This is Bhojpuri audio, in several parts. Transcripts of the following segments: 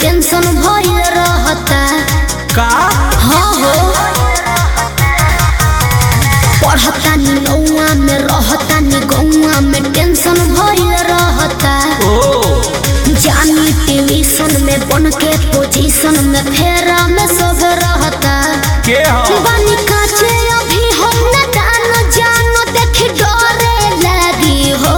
टेंशन भइल रहता का हाँ हो पढ़ता नी नौआ में रहता नी गौआ में टेंशन भइल रहता जानी ट्यूशन में बन के पोजीशन में फेरा में सब रहता के हो बानी काचे अभी हम न जानो देख डरे लगी हो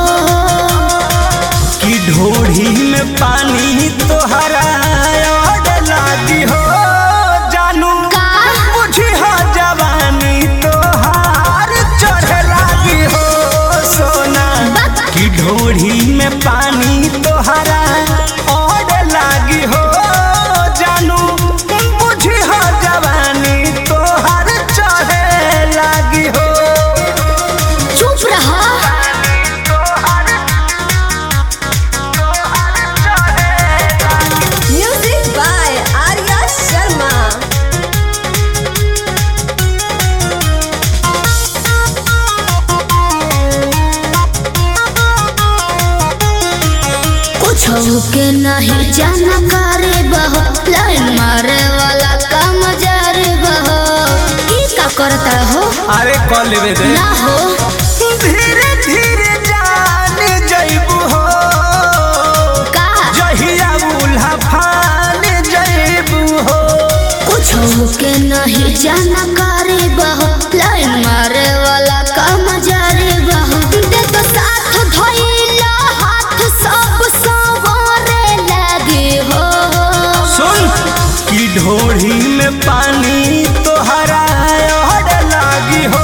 कि ढोढ़ी में पानी तोहरा और लागी हो जानू का बुझी हो जवानी तोहार चढ़े लागी हो सोना कि ढोढ़ी में पानी तोहरा और लागी हो जानू बुझी हो जवानी तोहार चढ़े लागी हो चुप रहा Music by Arya Sharma. कुछ के नहीं जानकारी बहो लाइन मारे वाला काम जारी बहो की का करता हो अरे कॉल लेवे दे ना हो धीरे धीरे जान जइबू हो का जहिया बुल्हा फान जइबू हो कुछ के नहीं जानकारी बहो लाइन मारे वाला काम जारी बहो दे तो साथ धइला हाथ सब सवारे लगे हो सुन कि ढोढ़ी में पानी तोहरा और लागी हो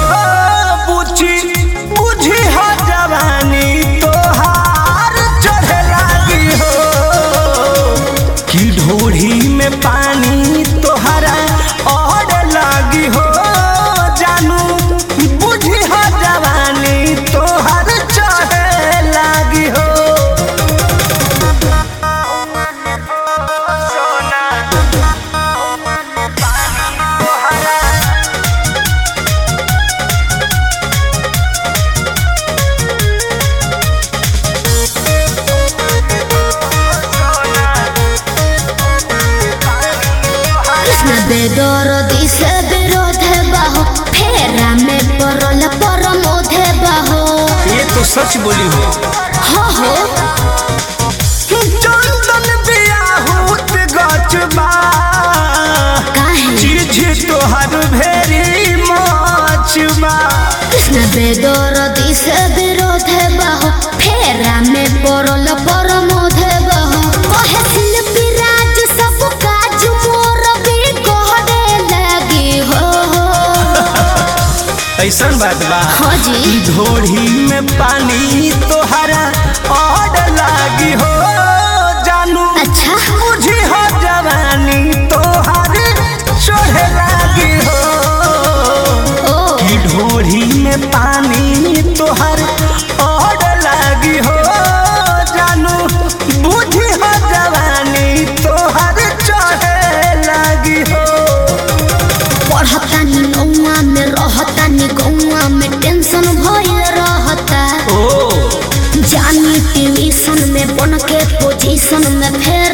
बुझी हो जवानी तोहार चढ़े लागी हो कि ढोढ़ी में पानी तोहरा और लागी हो जानू बुझी हो जवानी तोहार चढ़े लागी हो सोना कृष्ण बेदरदी से विरोध बाहो फेरा में परल परमोध बाहो ये तो सच बोली हो हो चंदन बियाहूत गचबा काहे चीज तोहर भेरी मचबा कृष्ण बेदरदी से विरोध बाहो फेरा में परल परमोध बाहो कहे शिल्पी राज सब काज मोर भी कहने लगी हो ऐसन बात बा हाँ जी ढोढ़ी में पानी तोहरा और लागी हो जानू अच्छा बुझी हो जवानी तोहर चढ़े लागी हो ओ कि ढोढ़ी में पानी तोहर और लागी हो जानू बुझी हो जवानी तोहर चढ़े लागी हो पढ़ता नी नौआ में रहता नी गौआ में टेंशन भइल रहता जानी ट्यूशन में बन के पोजीशन में फेर